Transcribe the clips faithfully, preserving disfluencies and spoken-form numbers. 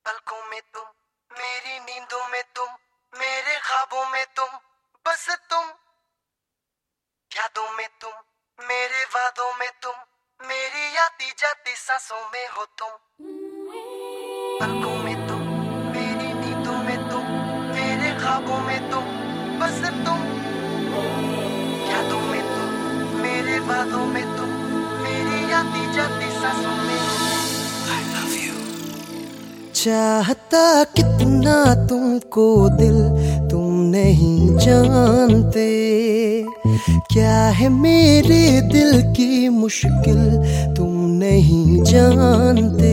पलकों में तुम, मेरी नींदों में तुम, मेरे ख्वाबों में तुम, बस तुम, यादों में तुम, मेरे वादों में तुम, मेरी आती जाती सांसों में हो तुम। पलकों में तुम, मेरी नींदों में तुम, मेरे ख्वाबों में तुम, बस तुम, यादों में तुम, मेरे वादों में तुम, मेरी आती जाती सांसों में। I love you। चाहता कितना तुमको दिल तुम नहीं जानते, क्या है मेरे दिल की मुश्किल तुम नहीं जानते।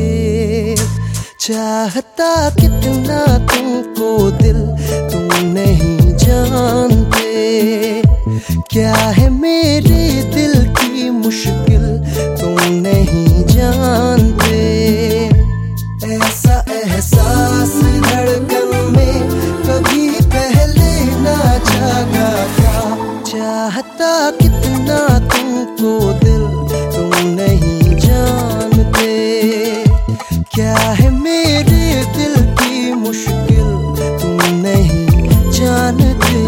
चाहता कितना तुमको दिल तुम नहीं जानते, क्या है मेरे दिल की मुश्किल तुम नहीं जानते। ऐसा एहसास धड़कन में कभी पहले ना जागा था। चाहता कितना तुमको दिल तुम नहीं जानते, क्या है मेरे दिल की मुश्किल तुम नहीं जानते।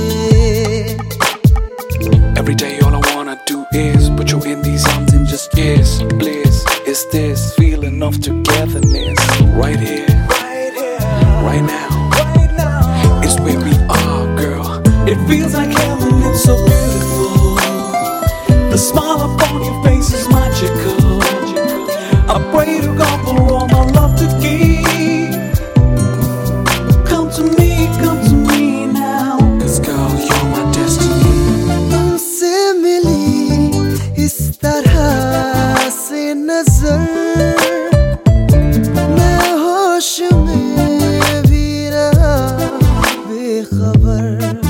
Every day all I wanna do is put you in these arms and just kiss. Bliss is this feeling of togetherness right here, right here, right now, right now. It's where we are, girl. It feels like heaven, it's so beautiful. The smile upon your face is magical. I pray to God for all my love to keep. Come to me, come to me now, 'cause girl, you're my destiny. तुमसे मिली इस तरह से नजर, मैं होश में भी रहा बेखबर।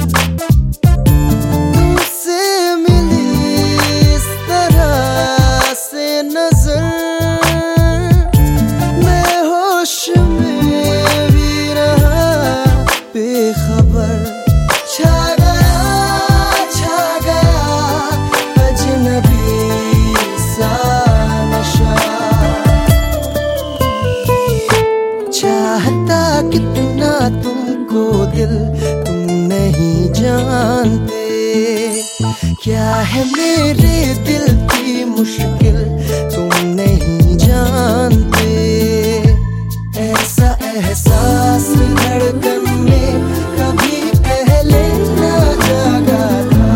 तुमसे मिली इस तरह से नजर, मैं होश में भी रहा बेखबर। छा गया छा गया अजनबी सा नशा। चाहता कितना तुमको दिल तुम नहीं जानते, क्या है मेरे दिल की मुश्किल तुम नहीं जानते। ऐसा एहसास धड़कन में कभी पहले ना जागा था।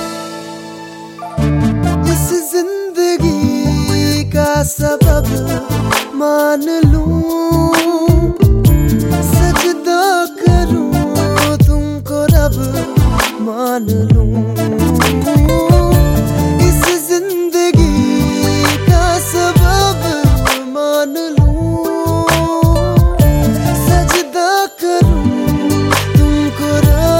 इस जिंदगी का सबब